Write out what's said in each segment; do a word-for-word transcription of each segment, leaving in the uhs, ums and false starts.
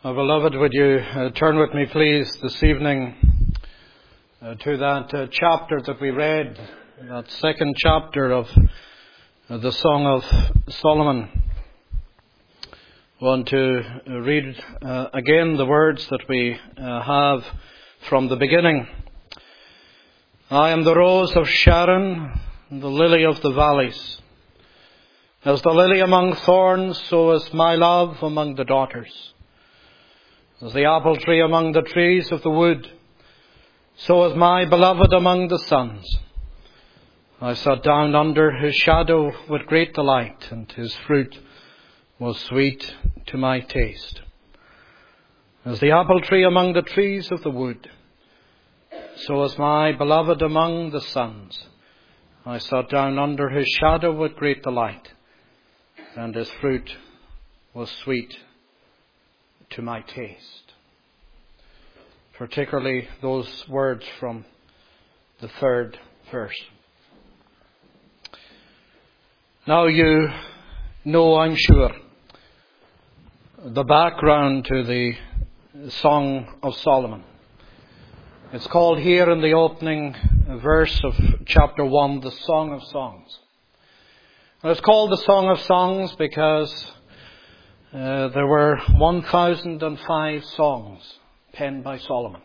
Oh, beloved, would you uh, turn with me, please, this evening uh, to that uh, chapter that we read, that second chapter of uh, the Song of Solomon. I want to uh, read uh, again the words that we uh, have from the beginning. I am the rose of Sharon, the lily of the valleys. As the lily among thorns, so is my love among the daughters. As the apple tree among the trees of the wood, so is my beloved among the sons. I sat down under his shadow with great delight, and his fruit was sweet to my taste. As the apple tree among the trees of the wood, so is my beloved among the sons. I sat down under his shadow with great delight, and his fruit was sweet to my taste. Particularly those words from the third verse. Now you know, I'm sure, the background to the Song of Solomon. It's called here in the opening verse of chapter one, the Song of Songs. And it's called the Song of Songs because Uh, there were one thousand five songs penned by Solomon.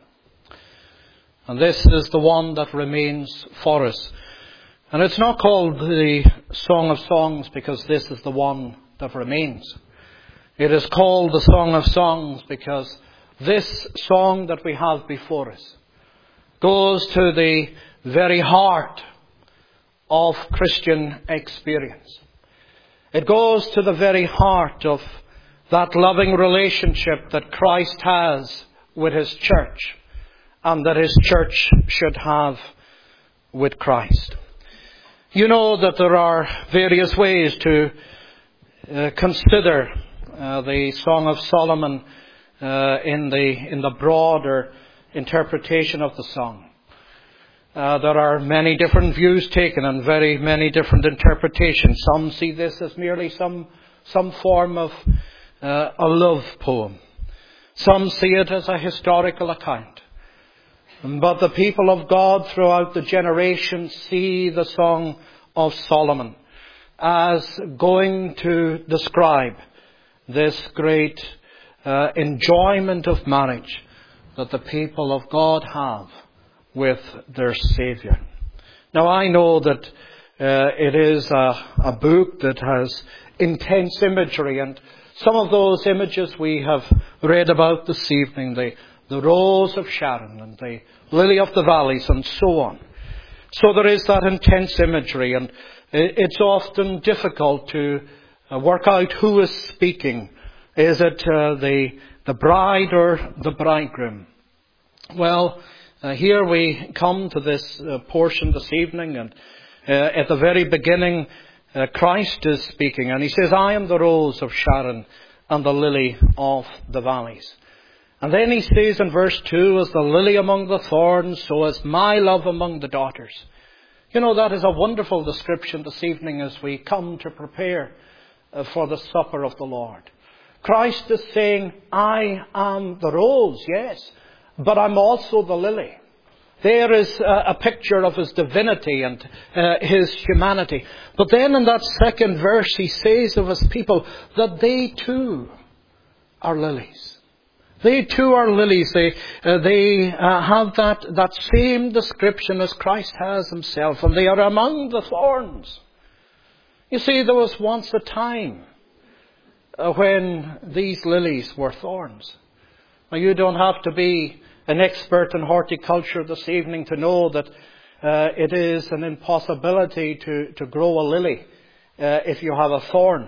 And this is the one that remains for us. And it's not called the Song of Songs because this is the one that remains. It is called the Song of Songs because this song that we have before us goes to the very heart of Christian experience. It goes to the very heart of that loving relationship that Christ has with His church and that His church should have with Christ. You know that there are various ways to uh, consider uh, the Song of Solomon uh, in the in the broader interpretation of the song. Uh, there are many different views taken and very many different interpretations. Some see this as merely some some form of Uh, a love poem. Some see it as a historical account. But the people of God throughout the generations see the Song of Solomon as going to describe this great uh, enjoyment of marriage that the people of God have with their Saviour. Now I know that uh, it is a, a book that has intense imagery, and some of those images we have read about this evening, the, the rose of Sharon and the lily of the valleys and so on. So there is that intense imagery, and it's often difficult to work out who is speaking. Is it uh, the, the bride or the bridegroom? Well, uh, here we come to this uh, portion this evening, and uh, at the very beginning, Uh, Christ is speaking, and He says, I am the rose of Sharon and the lily of the valleys. And then He says in verse two, as the lily among the thorns, so is my love among the daughters. You know, that is a wonderful description this evening as we come to prepare uh, for the supper of the Lord. Christ is saying, I am the rose, yes, but I'm also the lily. There is a picture of His divinity and uh, His humanity. But then in that second verse He says of His people that they too are lilies. They too are lilies. They, uh, they uh, have that, that same description as Christ has Himself. And they are among the thorns. You see, there was once a time uh, when these lilies were thorns. Now, you don't have to be an expert in horticulture this evening to know that uh, it is an impossibility to, to grow a lily uh, if you have a thorn.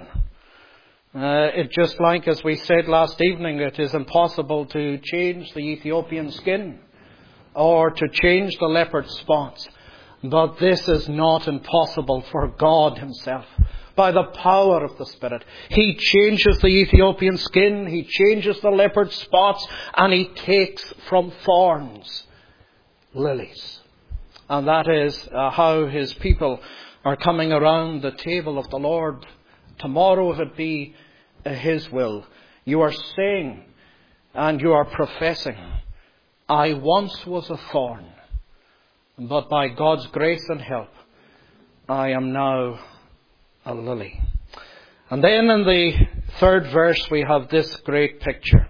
Uh, it just like as we said last evening, it is impossible to change the Ethiopian skin or to change the leopard spots. But this is not impossible for God Himself. By the power of the Spirit, He changes the Ethiopian skin, He changes the leopard spots, and He takes from thorns lilies. And that is uh, how His people are coming around the table of the Lord tomorrow, if it be uh, His will. You are saying and you are professing, I once was a thorn, but by God's grace and help, I am now a lily. And then in the third verse we have this great picture.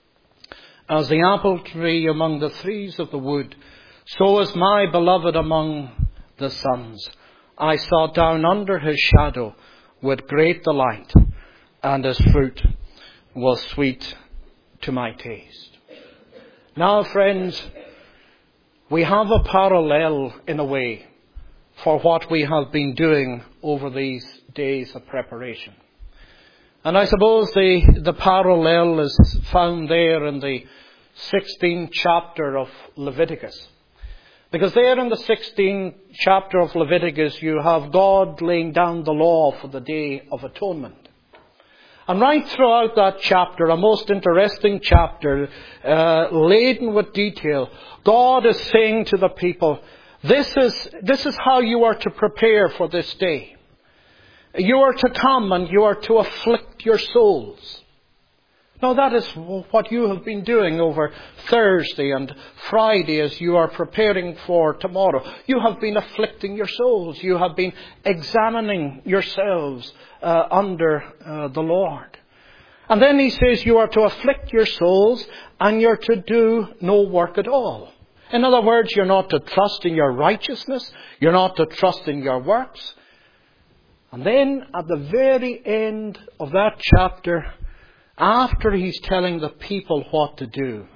As the apple tree among the trees of the wood, so is my beloved among the sons. I sat down under his shadow with great delight, and his fruit was sweet to my taste. Now, friends, we have a parallel in a way for what we have been doing over these days of preparation. And I suppose the, the parallel is found there in the sixteenth chapter of Leviticus. Because there in the sixteenth chapter of Leviticus, you have God laying down the law for the Day of Atonement. And right throughout that chapter, a most interesting chapter, uh, laden with detail, God is saying to the people, this is, this is how you are to prepare for this day. You are to come and you are to afflict your souls. Now that is what you have been doing over Thursday and Friday as you are preparing for tomorrow. You have been afflicting your souls. You have been examining yourselves uh, under uh, the Lord. And then he says you are to afflict your souls and you're to do no work at all. In other words, you're not to trust in your righteousness. You're not to trust in your works. And then at the very end of that chapter, after he's telling the people what to do,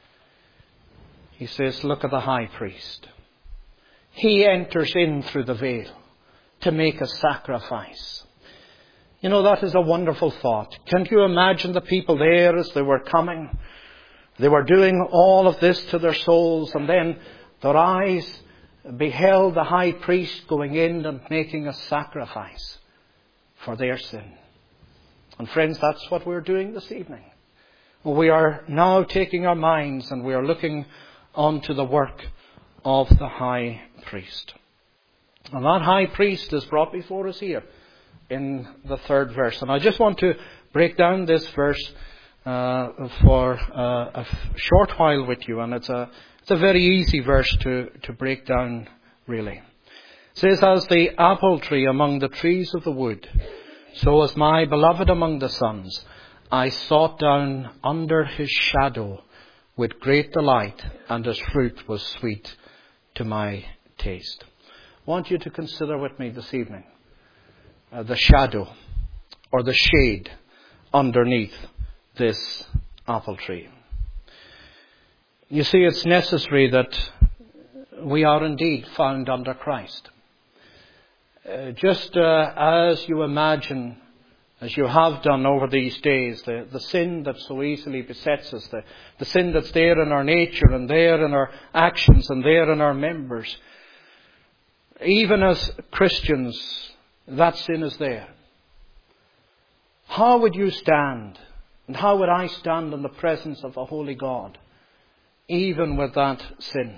he says, look at the high priest. He enters in through the veil to make a sacrifice. You know, that is a wonderful thought. Can't you imagine the people there as they were coming? They were doing all of this to their souls, and then their eyes beheld the high priest going in and making a sacrifice for their sin. And friends, that's what we're doing this evening. We are now taking our minds and we are looking onto the work of the high priest. And that high priest is brought before us here in the third verse. And I just want to break down this verse uh, for uh, a short while with you. And it's a, it's a very easy verse to, to break down, really. It says, as the apple tree among the trees of the wood, so as my beloved among the sons, I sought down under his shadow with great delight, and his fruit was sweet to my taste. I want you to consider with me this evening uh, the shadow or the shade underneath this apple tree. You see, it's necessary that we are indeed found under Christ. Uh, just uh, as you imagine, as you have done over these days, the, the sin that so easily besets us, the, the sin that's there in our nature and there in our actions and there in our members. Even as Christians, that sin is there. How would you stand, and how would I stand in the presence of a holy God, even with that sin?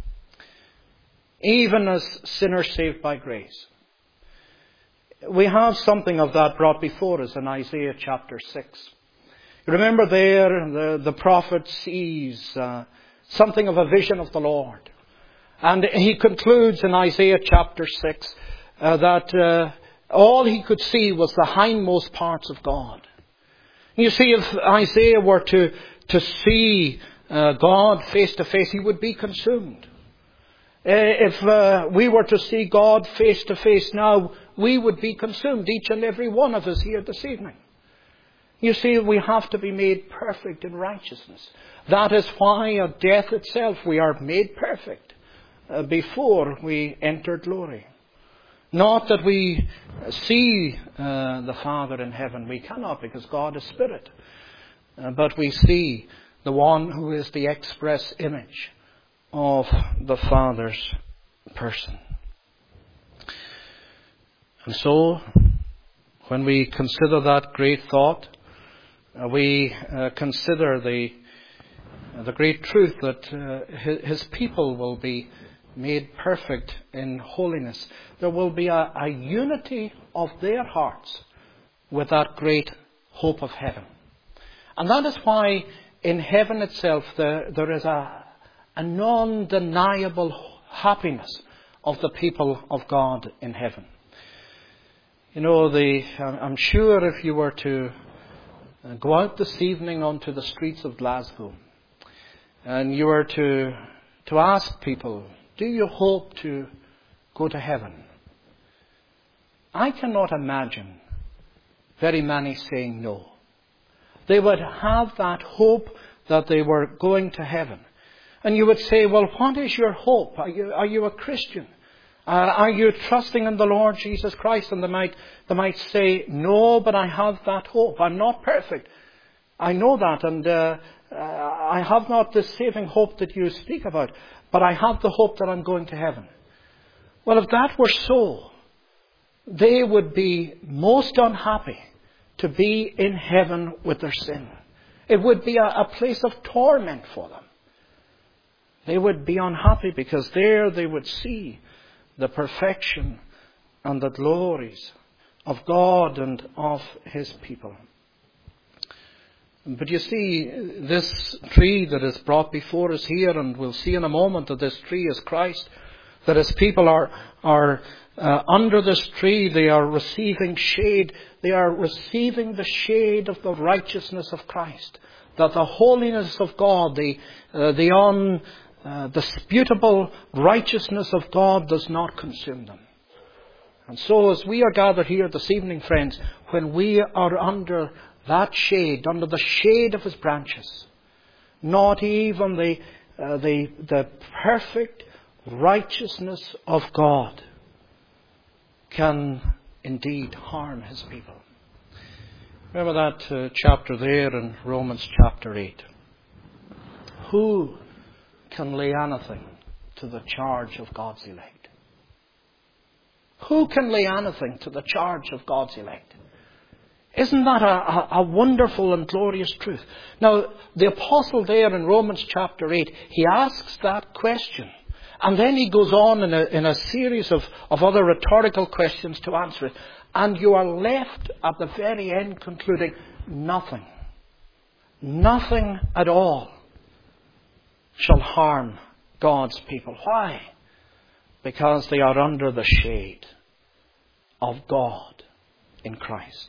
Even as sinners saved by grace. We have something of that brought before us in Isaiah chapter six. You remember there, the, the prophet sees uh, something of a vision of the Lord. And he concludes in Isaiah chapter six uh, that uh, all he could see was the hindmost parts of God. You see, if Isaiah were to, to see uh, God face to face, he would be consumed. If uh, we were to see God face to face now, we would be consumed, each and every one of us here this evening. You see, we have to be made perfect in righteousness. That is why at death itself we are made perfect uh, before we enter glory. Not that we see uh, the Father in heaven. We cannot, because God is Spirit. Uh, but we see the one who is the express image of the Father's person. And so, when we consider that great thought, uh, we uh, consider the uh, the great truth that uh, his, his people will be made perfect in holiness. There will be a, a unity of their hearts with that great hope of heaven. And that is why in heaven itself there, there is a, a non-deniable happiness of the people of God in heaven. You know, the, I'm sure if you were to go out this evening onto the streets of Glasgow and you were to, to ask people, do you hope to go to heaven? I cannot imagine very many saying no. They would have that hope that they were going to heaven. And you would say, well, what is your hope? Are you, are you a Christian? Uh, are you trusting in the Lord Jesus Christ? And they might, they might say, no, but I have that hope. I'm not perfect. I know that. And uh, uh, I have not the saving hope that you speak about. But I have the hope that I'm going to heaven. Well, if that were so, they would be most unhappy to be in heaven with their sin. It would be a, a place of torment for them. They would be unhappy because there they would see the perfection and the glories of God and of His people. But you see, this tree that is brought before us here, and we'll see in a moment that this tree is Christ, that His people are, are uh, under this tree, they are receiving shade, they are receiving the shade of the righteousness of Christ, that the holiness of God, the, uh, the un, uh, disputable righteousness of God does not consume them. And so as we are gathered here this evening, friends, when we are under that shade, under the shade of His branches, not even the, uh, the, the perfect righteousness of God can indeed harm His people. Remember that uh, chapter there in Romans chapter eight. Who can lay anything to the charge of God's elect? Who can lay anything to the charge of God's elect? Isn't that a, a, a wonderful and glorious truth? Now, the apostle there in Romans chapter eight, he asks that question. And then he goes on in a, in a series of, of other rhetorical questions to answer it. And you are left at the very end concluding, nothing, nothing at all shall harm God's people. Why? Because they are under the shade of God in Christ.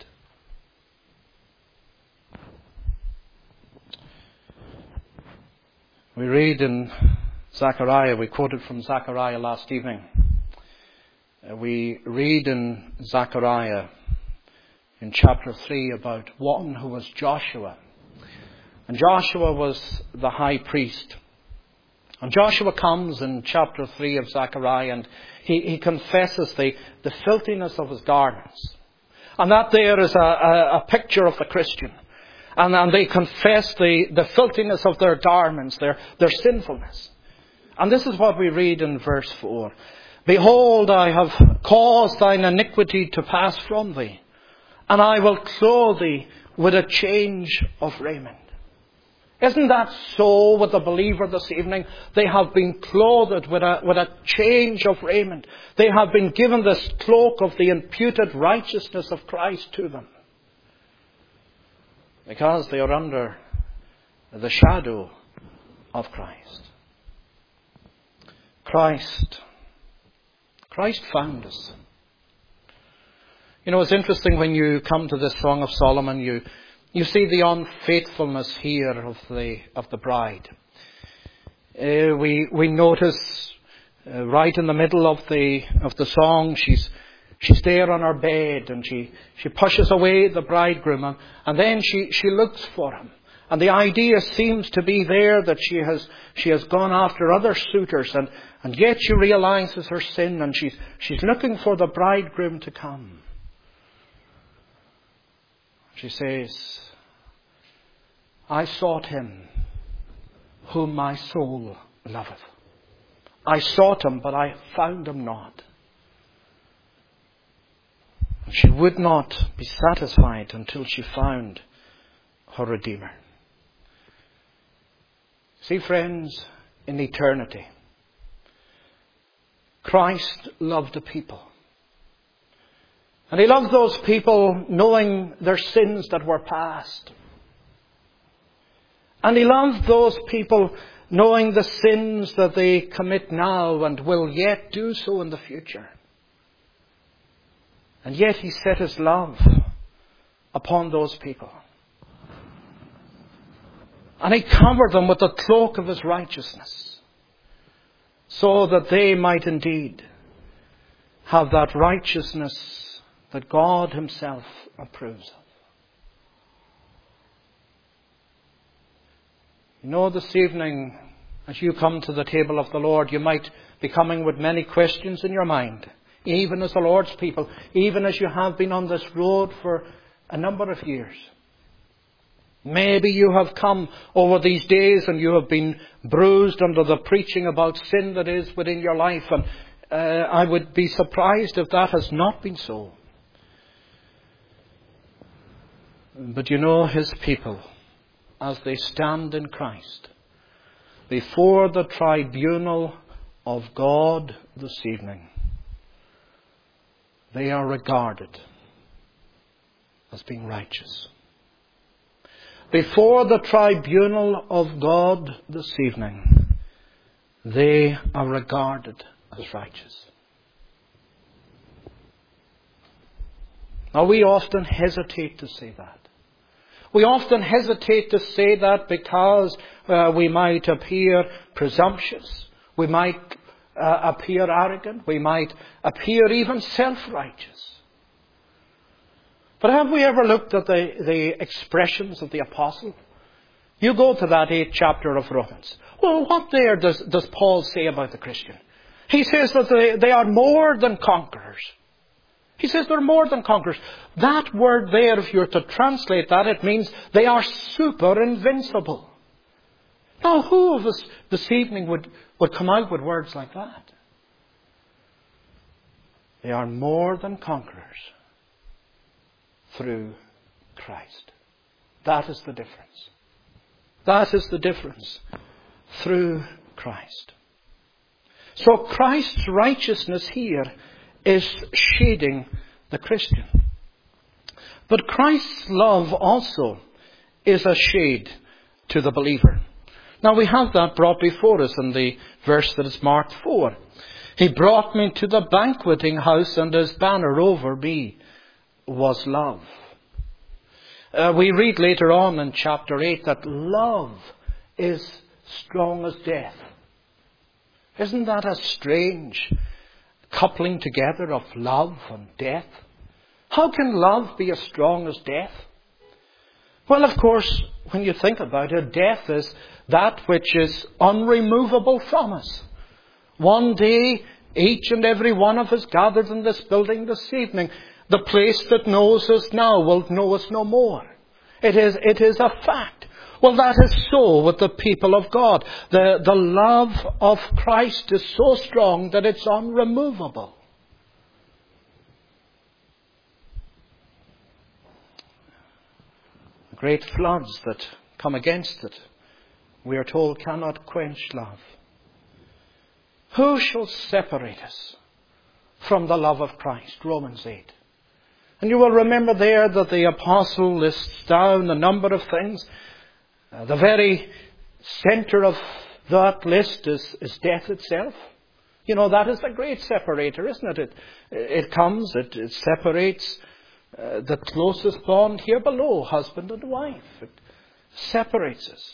We read in Zechariah, we quoted from Zechariah last evening. Uh, we read in Zechariah in chapter three about one who was Joshua. And Joshua was the high priest. And Joshua comes in chapter three of Zechariah and he, he confesses the, the filthiness of his garments. And that there is a, a, a picture of the Christian. And, and they confess the, the filthiness of their garments, their, their sinfulness. And this is what we read in verse four. Behold, I have caused thine iniquity to pass from thee, and I will clothe thee with a change of raiment. Isn't that so with the believer this evening? They have been clothed with a, with a change of raiment. They have been given this cloak of the imputed righteousness of Christ to them. Because they are under the shadow of Christ. Christ. Christ found us. You know, it's interesting when you come to this Song of Solomon, you you see the unfaithfulness here of the of the bride. Uh, we we notice uh, right in the middle of the of the song, she's she's there on her bed and she she pushes away the bridegroom and, and then she she looks for him. And the idea seems to be there that she has she has gone after other suitors, and, and yet she realizes her sin and she's she's looking for the bridegroom to come. She says, I sought him whom my soul loveth. I sought him, but I found him not. She would not be satisfied until she found her Redeemer. See, friends, in eternity, Christ loved a people. And He loved those people knowing their sins that were past. And He loves those people knowing the sins that they commit now and will yet do so in the future. And yet He set His love upon those people. And He covered them with the cloak of His righteousness, so that they might indeed have that righteousness that God Himself approves of. You know, this evening, as you come to the table of the Lord, you might be coming with many questions in your mind, even as the Lord's people, even as you have been on this road for a number of years. Maybe you have come over these days and you have been bruised under the preaching about sin that is within your life. And uh, I would be surprised if that has not been so. But you know, His people, as they stand in Christ before the tribunal of God this evening, they are regarded as being righteous. Before the tribunal of God this evening, they are regarded as righteous. Now, we often hesitate to say that. We often hesitate to say that because uh, we might appear presumptuous. We might uh, appear arrogant. We might appear even self-righteous. But have we ever looked at the, the expressions of the apostle? You go to that eighth chapter of Romans. Well, what there does, does Paul say about the Christian? He says that they, they are more than conquerors. He says they're more than conquerors. That word there, if you're to translate that, it means they are super invincible. Now, who of us this evening would, would come out with words like that? They are more than conquerors through Christ. That is the difference. That is the difference. Through Christ. So Christ's righteousness here is shading the Christian. But Christ's love also is a shade to the believer. Now we have that brought before us in the verse that is marked four. He brought me to the banqueting house, and His banner over me was love. Uh, we read later on in chapter eight that love is strong as death. Isn't that a strange coupling together of love and death? How can love be as strong as death? Well, of course, when you think about it, death is that which is unremovable from us. One day, each and every one of us gathered in this building this evening, the place that knows us now will know us no more. It is, it is a fact. Well, that is so with the people of God. The, the love of Christ is so strong that it's unremovable. The great floods that come against it, we are told, cannot quench love. Who shall separate us from the love of Christ? Romans eight. And you will remember there that the apostle lists down a number of things. Uh, the very center of that list is, is death itself. You know, that is the great separator, isn't it? It, it comes, it, it separates uh, the closest bond here below, husband and wife. It separates us.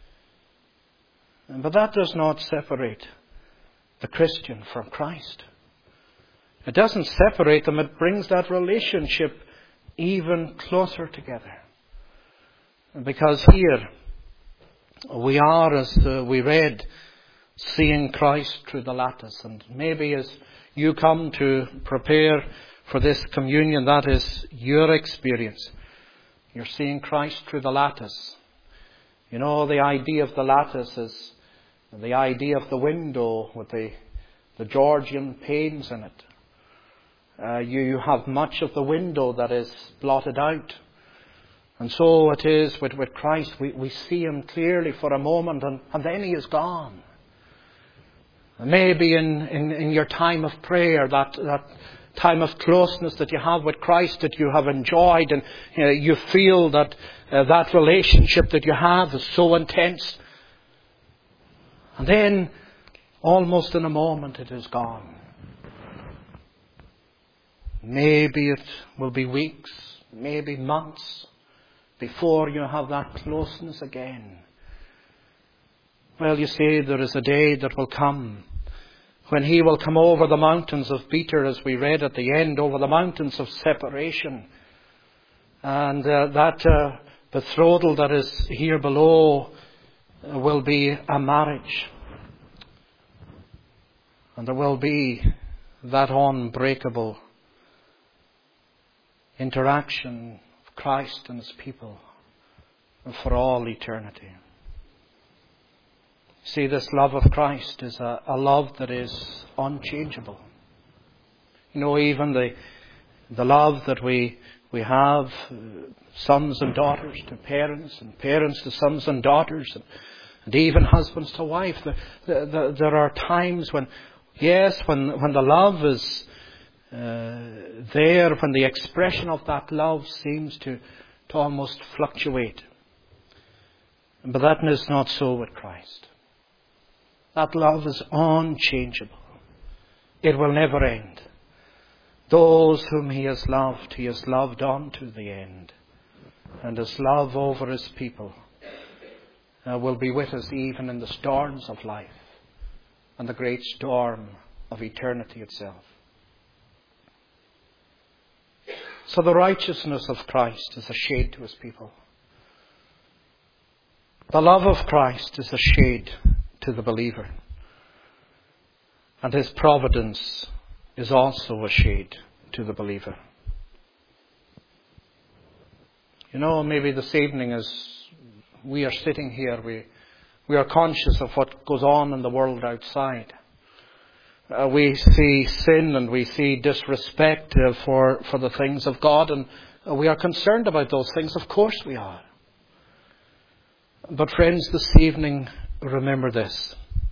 But that does not separate the Christian from Christ. It doesn't separate them. It brings that relationship even closer together. Because here we are, as uh, we read, seeing Christ through the lattice. And maybe as you come to prepare for this communion, that is your experience. You're seeing Christ through the lattice. You know, the idea of the lattice is the idea of the window with the, the Georgian panes in it. Uh, you, you have much of the window that is blotted out. And so it is with, with Christ. We, we see Him clearly for a moment, and, and then He is gone. Maybe in, in, in your time of prayer, that, that time of closeness that you have with Christ that you have enjoyed, and uh, you feel that uh, that relationship that you have is so intense. And then, almost in a moment, it is gone. Maybe it will be weeks, maybe months, before you have that closeness again. Well, you see, there is a day that will come when He will come over the mountains of Beter, as we read at the end, over the mountains of separation. And uh, that uh, betrothal that is here below uh, will be a marriage. And there will be that unbreakable interaction of Christ and His people for all eternity. See, this love of Christ is a, a love that is unchangeable. You know, even the the love that we we have, uh, sons and daughters to parents, and parents to sons and daughters, and, and even husbands to wife. The, the, the, there are times when, yes, when when the love is uh, there, when the expression of that love seems to to almost fluctuate. But that is not so with Christ. That love is unchangeable. It will never end. Those whom He has loved, He has loved on to the end. And His love over His people uh, will be with us even in the storms of life and the great storm of eternity itself. So the righteousness of Christ is a shade to His people. The love of Christ is a shade to the believer. And His providence is also a shade to the believer. You know, maybe this evening as we are sitting here, we, we are conscious of what goes on in the world outside. Uh, we see sin and we see disrespect uh, for, for the things of God, and uh, we are concerned about those things. Of course we are. But friends, this evening, remember this,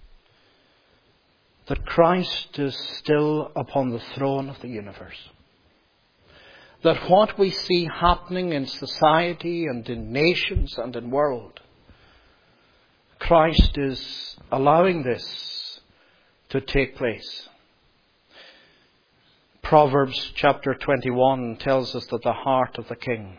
that Christ is still upon the throne of the universe. That what we see happening in society and in nations and in world, Christ is allowing this to take place. Proverbs chapter twenty-one tells us that the heart of the king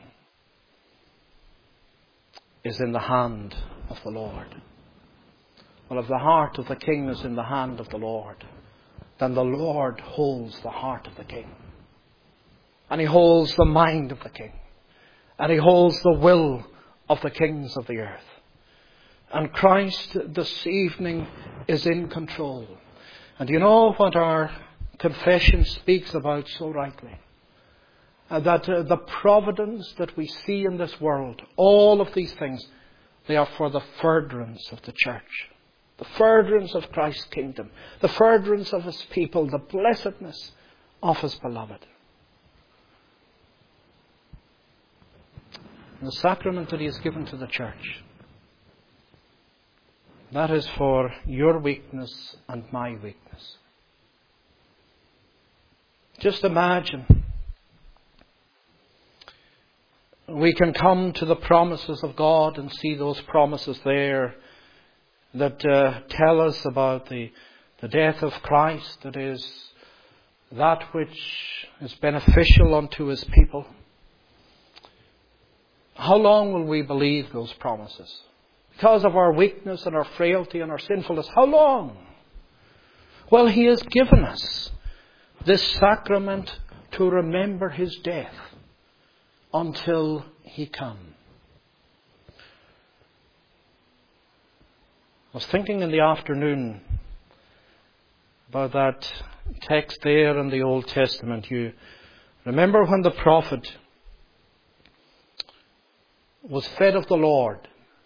is in the hand of the Lord. Well, if the heart of the king is in the hand of the Lord, then the Lord holds the heart of the king. And He holds the mind of the king. And He holds the will of the kings of the earth. And Christ this evening is in control. And you know what our confession speaks about so rightly? Uh, that uh, the providence that we see in this world, all of these things, they are for the furtherance of the church. The furtherance of Christ's kingdom. The furtherance of His people. The blessedness of His beloved. And the sacrament that He has given to the church, that is for your weakness and my weakness. Just imagine, we can come to the promises of God and see those promises there that uh, tell us about the, the death of Christ, that is that which is beneficial unto His people. How long will we believe those promises? Because of our weakness and our frailty and our sinfulness, how long? Well, He has given us this sacrament to remember His death until He come. I was thinking in the afternoon about that text there in the Old Testament. You remember when the prophet was fed of the Lord,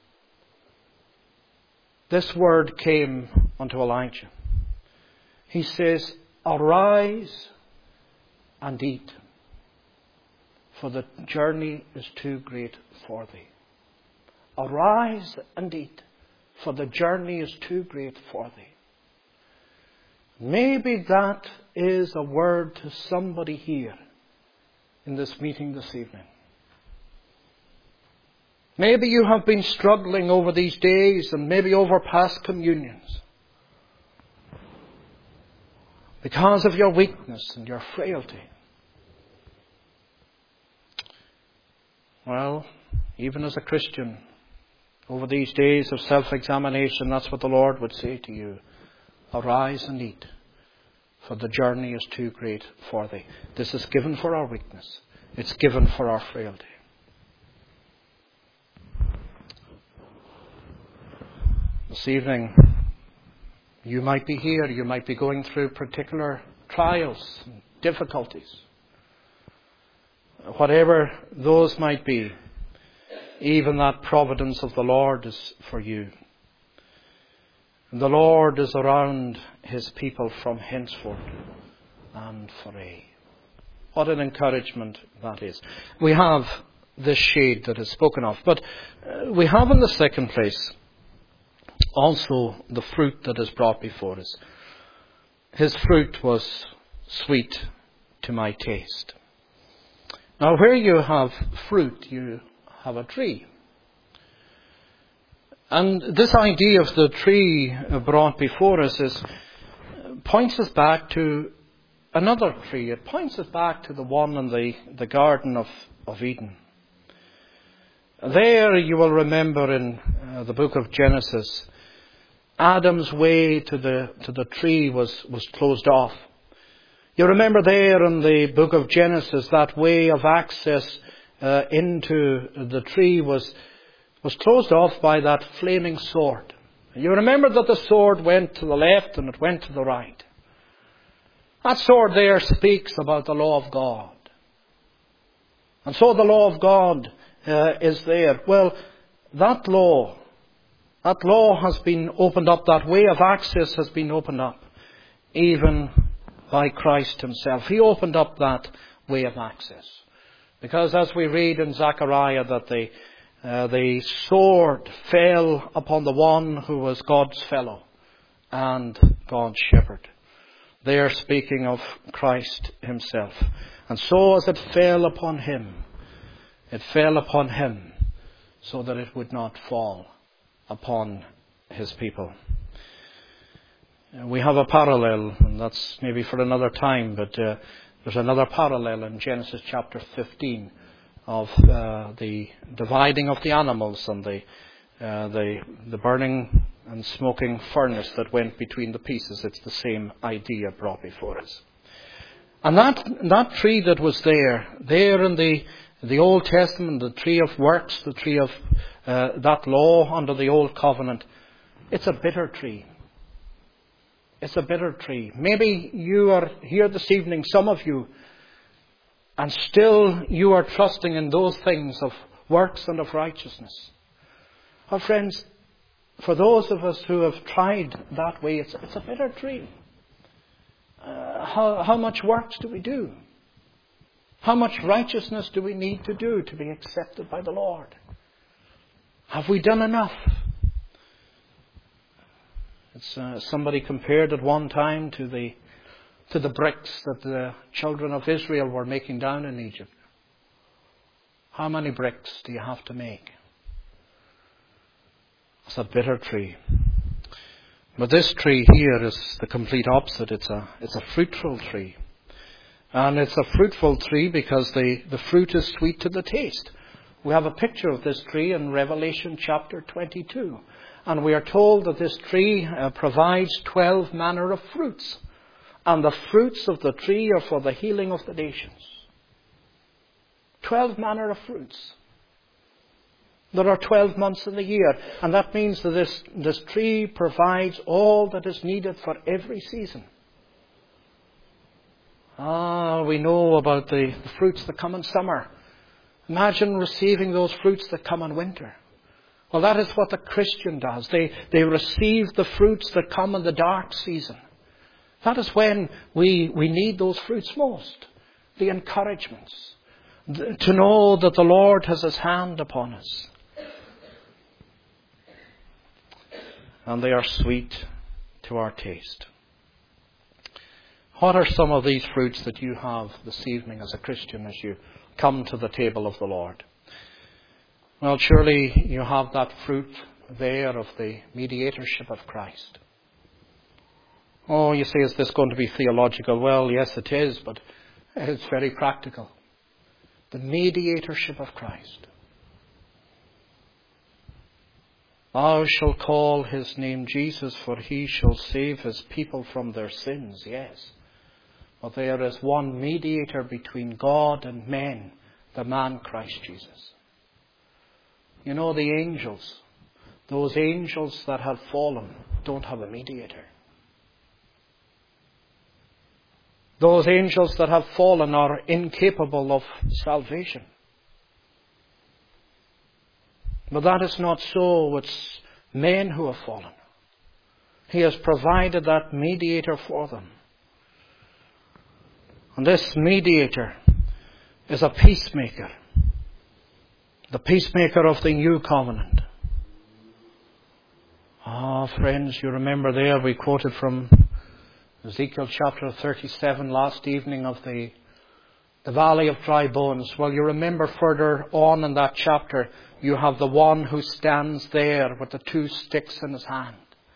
this word came unto Elijah. He says, "Arise and eat, for the journey is too great for thee." Arise and eat, for the journey is too great for thee. Maybe that is a word to somebody here in this meeting this evening. Maybe you have been struggling over these days and maybe over past communions because of your weakness and your frailty. Well, even as a Christian, over these days of self-examination, that's what the Lord would say to you. Arise and eat, for the journey is too great for thee. This is given for our weakness. It's given for our frailty. This evening, you might be here, you might be going through particular trials and difficulties. Whatever those might be, even that providence of the Lord is for you. And the Lord is around His people from henceforth and for aye. What an encouragement that is. We have this shade that is spoken of, but we have in the second place also the fruit that is brought before us. His fruit was sweet to my taste. Now, where you have fruit, you have a tree. And this idea of the tree brought before us is points us back to another tree. It points us back to the one in the, the Garden of, of Eden. There you will remember in uh, the book of Genesis, Adam's way to the to the tree was, was closed off. You remember there in the book of Genesis, that way of access uh, into the tree was was closed off by that flaming sword. You remember that the sword went to the left and it went to the right. That sword there speaks about the law of God. And so the law of God uh, is there. Well, that law, that law has been opened up, that way of access has been opened up, even by Christ Himself. He opened up that way of access. Because as we read in Zechariah that the Uh, the sword fell upon the one who was God's fellow and God's shepherd. They are speaking of Christ Himself. And so as it fell upon Him, it fell upon Him so that it would not fall upon His people. We have a parallel, and that's maybe for another time, but uh, there's another parallel in Genesis chapter fifteen. Of uh, the dividing of the animals and the, uh, the the burning and smoking furnace that went between the pieces. It's the same idea brought before us. And that that tree that was there, there in the the Old Testament, the tree of works, the tree of uh, that law under the Old Covenant, it's a bitter tree. It's a bitter tree. Maybe you are here this evening, some of you, and still you are trusting in those things of works and of righteousness. Well, friends, for those of us who have tried that way, it's, it's a bitter tree. Uh, how, how much works do we do? How much righteousness do we need to do to be accepted by the Lord? Have we done enough? It's, uh, somebody compared at one time to the to the bricks that the children of Israel were making down in Egypt. How many bricks do you have to make? It's a bitter tree. But this tree here is the complete opposite. It's a it's a fruitful tree. And it's a fruitful tree because the, the fruit is sweet to the taste. We have a picture of this tree in Revelation chapter twenty-two. And we are told that this tree uh, provides twelve manner of fruits. And the fruits of the tree are for the healing of the nations. Twelve manner of fruits. There are twelve months in the year. And that means that this, this tree provides all that is needed for every season. Ah, we know about the, the fruits that come in summer. Imagine receiving those fruits that come in winter. Well, that is what the Christian does. They, they receive the fruits that come in the dark season. That is when we, we need those fruits most. The encouragements. The, to know that the Lord has His hand upon us. And they are sweet to our taste. What are some of these fruits that you have this evening as a Christian as you come to the table of the Lord? Well, surely you have that fruit there of the mediatorship of Christ. Oh, you say, is this going to be theological? Well, yes, it is, but it's very practical. The mediatorship of Christ. Thou shalt call his name Jesus, for he shall save his people from their sins. Yes. But there is one mediator between God and men, the man Christ Jesus. You know, the angels, those angels that have fallen, don't have a mediator. Those angels that have fallen are incapable of salvation. But that is not so. It's men who have fallen. He has provided that mediator for them. And this mediator is a peacemaker. The peacemaker of the new covenant. Ah, friends, you remember there we quoted from Ezekiel chapter thirty-seven last evening of the, the valley of dry bones. Well, you remember further on in that chapter, you have the one who stands there with the two sticks in his hand,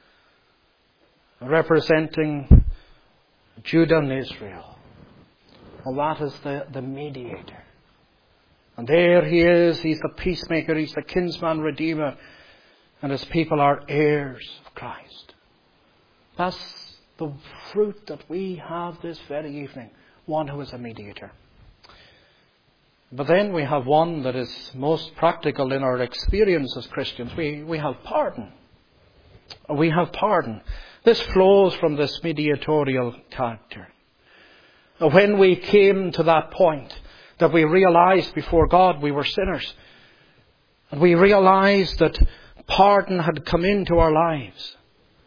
representing Judah and Israel. Well, that is the, the mediator. And there he is. He's the peacemaker. He's the kinsman redeemer. And his people are heirs of Christ. That's the fruit that we have this very evening. One who is a mediator. But then we have one that is most practical in our experience as Christians. We, we have pardon. We have pardon. This flows from this mediatorial character. When we came to that point that we realized before God we were sinners, and we realized that pardon had come into our lives,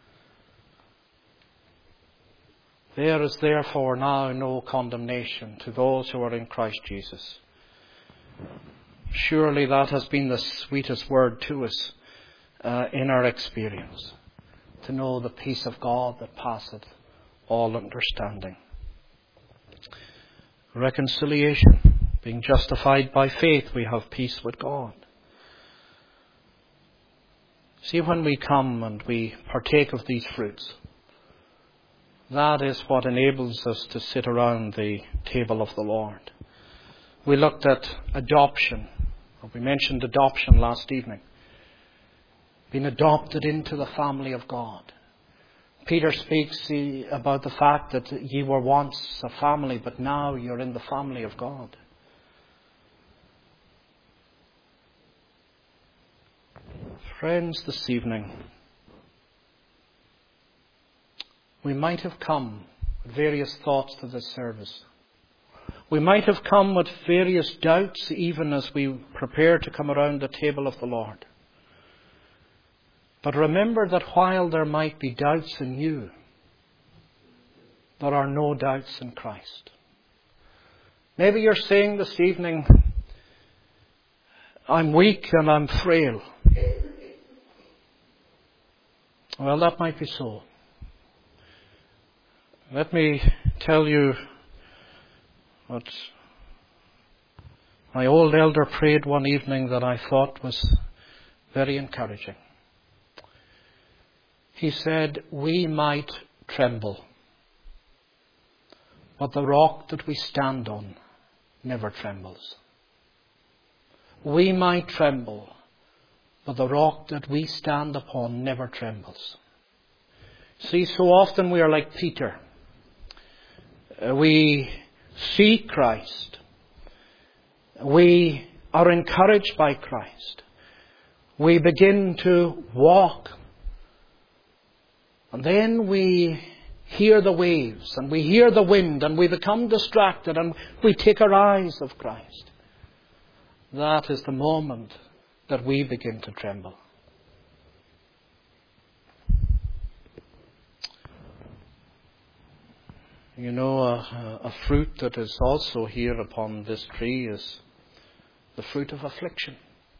there is therefore now no condemnation to those who are in Christ Jesus. Surely that has been the sweetest word to us uh, in our experience, to know the peace of God that passeth all understanding. Reconciliation, being justified by faith, we have peace with God. See, when we come and we partake of these fruits, that is what enables us to sit around the table of the Lord. We looked at adoption. We mentioned adoption last evening. Being adopted into the family of God. Peter speaks about the fact that ye were once a family, but now you're in the family of God. Friends, this evening, we might have come with various thoughts to this service. We might have come with various doubts even as we prepare to come around the table of the Lord. But remember that while there might be doubts in you, there are no doubts in Christ. Maybe you're saying this evening, I'm weak and I'm frail. Well, that might be so. Let me tell you what my old elder prayed one evening that I thought was very encouraging. He said, we might tremble, but the rock that we stand on never trembles. We might tremble, but the rock that we stand upon never trembles. See, so often we are like Peter. Uh, we see Christ. We are encouraged by Christ. We begin to walk. And then we hear the waves and we hear the wind and we become distracted and we take our eyes off Christ. That is the moment that we begin to tremble. You know, a, a fruit that is also here upon this tree is the fruit of affliction.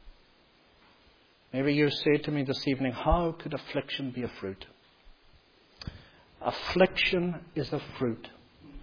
Maybe you say to me this evening, how could affliction be a fruit? Affliction is a fruit.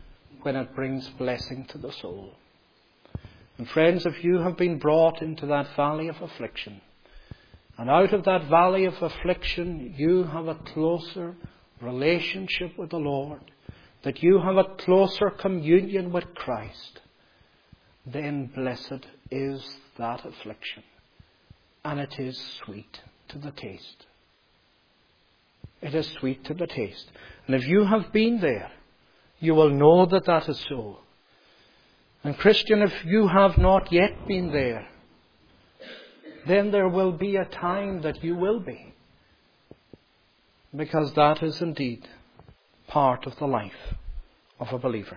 when it brings blessing to the soul. And friends, if you have been brought into that valley of affliction, and out of that valley of affliction you have a closer relationship with the Lord, that you have a closer communion with Christ, then blessed is that affliction. And it is sweet to the taste. It is sweet to the taste. And if you have been there, you will know that that is so. And Christian, if you have not yet been there, then there will be a time that you will be. Because that is indeed part of the life of a believer.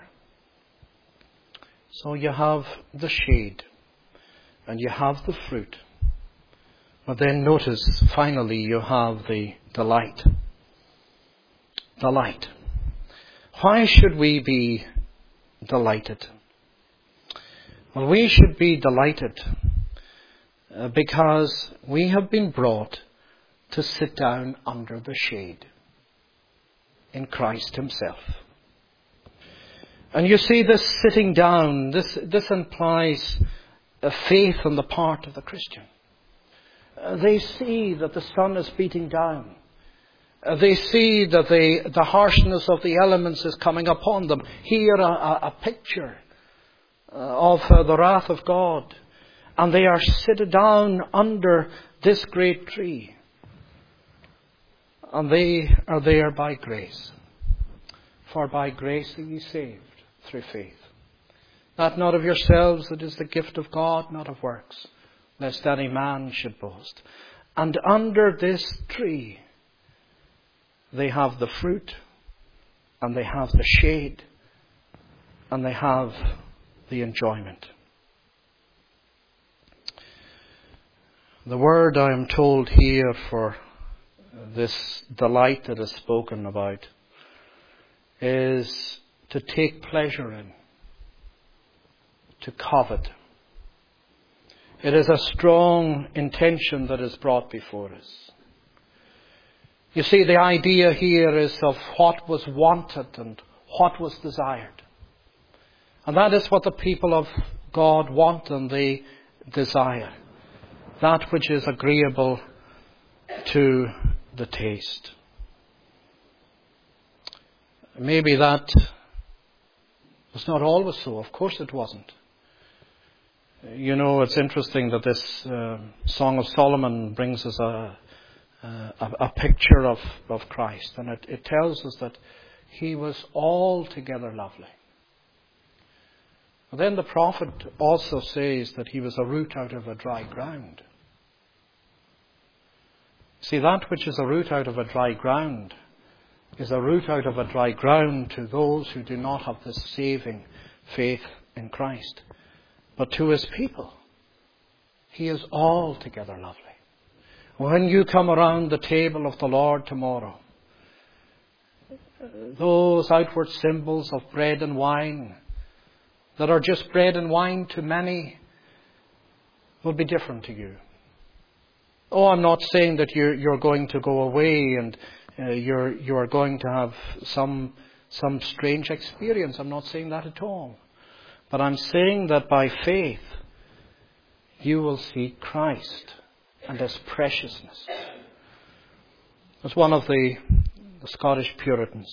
So you have the shade and you have the fruit. But then notice, finally, you have the delight. Delight. Why should we be delighted? Well, we should be delighted uh, because we have been brought to sit down under the shade in Christ Himself. And you see, this sitting down, this, this implies a faith on the part of the Christian. Uh, they see that the sun is beating down. Uh, they see that the, the harshness of the elements is coming upon them. Here a, a, a picture uh, of uh, the wrath of God. And they are seated down under this great tree. And they are there by grace. For by grace are ye saved through faith. That not of yourselves, it is the gift of God, not of works, lest any man should boast. And under this tree, they have the fruit, and they have the shade, and they have the enjoyment. The word, I am told here, for this delight that is spoken about is to take pleasure in, to covet. It is a strong intention that is brought before us. You see, the idea here is of what was wanted and what was desired. And that is what the people of God want and they desire. That which is agreeable to the taste. Maybe that was not always so. Of course it wasn't. You know, it's interesting that this uh, Song of Solomon brings us a, a, a picture of, of Christ. And it, it tells us that He was altogether lovely. But then the prophet also says that He was a root out of a dry ground. See, that which is a root out of a dry ground is a root out of a dry ground to those who do not have this saving faith in Christ. But to His people, He is altogether lovely. When you come around the table of the Lord tomorrow, those outward symbols of bread and wine that are just bread and wine to many will be different to you. Oh, I'm not saying that you're, you're going to go away and uh, you're, you're going to have some, some strange experience. I'm not saying that at all. But I'm saying that by faith, you will see Christ and His preciousness. As one of the, the Scottish Puritans,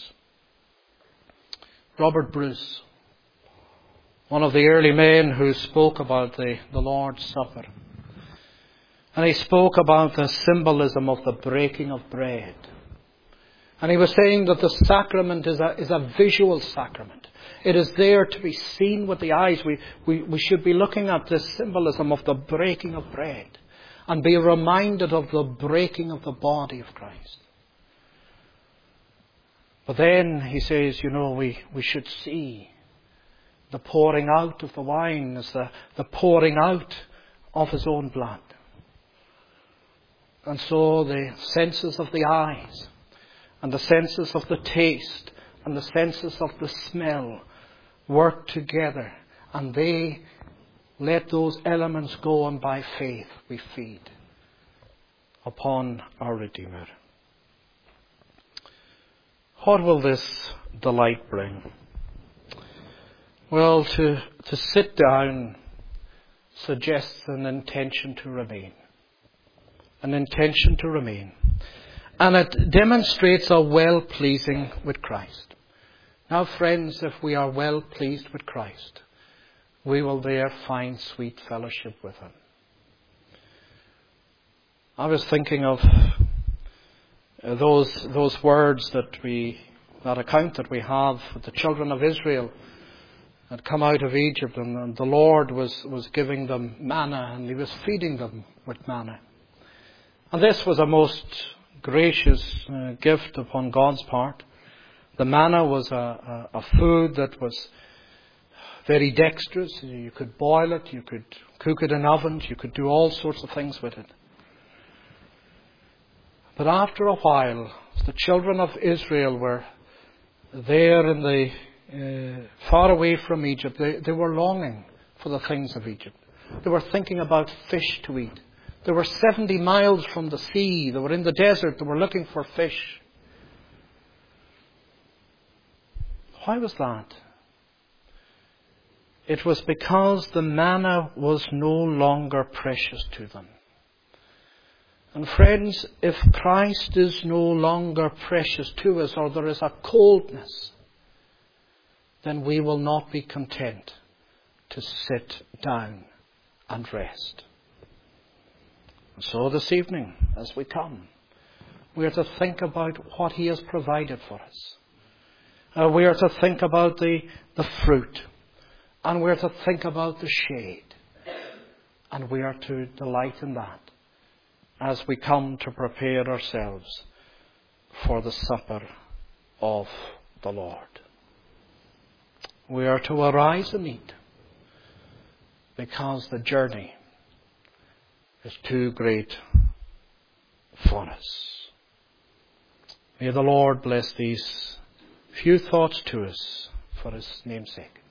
Robert Bruce, one of the early men who spoke about the, the Lord's Supper. And he spoke about the symbolism of the breaking of bread. And he was saying that the sacrament is a, is a visual sacrament. It is there to be seen with the eyes. We, we, we should be looking at this symbolism of the breaking of bread and be reminded of the breaking of the body of Christ. But then he says, you know, we, we should see the pouring out of the wine as the, the pouring out of His own blood. And so the senses of the eyes and the senses of the taste and the senses of the smell work together, and they let those elements go, and by faith we feed upon our Redeemer. What will this delight bring? Well, to, to sit down suggests an intention to remain. An intention to remain. And it demonstrates a well-pleasing with Christ. Now, friends, if we are well pleased with Christ, we will there find sweet fellowship with Him. I was thinking of those those words that we, that account that we have with the children of Israel had come out of Egypt, and, and the Lord was, was giving them manna, and He was feeding them with manna. And this was a most gracious uh, gift upon God's part. The manna was a, a, a food that was very dexterous. You could boil it, you could cook it in ovens, you could do all sorts of things with it. But after a while, the children of Israel were there in the uh, far away from Egypt. They, they were longing for the things of Egypt. They were thinking about fish to eat. They were seventy miles from the sea. They were in the desert. They were looking for fish. Why was that? It was because the manna was no longer precious to them. And friends, if Christ is no longer precious to us, or there is a coldness, then we will not be content to sit down and rest. So this evening, as we come, we are to think about what He has provided for us. Uh, we are to think about the, the fruit. And we are to think about the shade. And we are to delight in that as we come to prepare ourselves for the supper of the Lord. We are to arise and eat, because the journey is too great for us. May the Lord bless these few thoughts to us for His name's sake.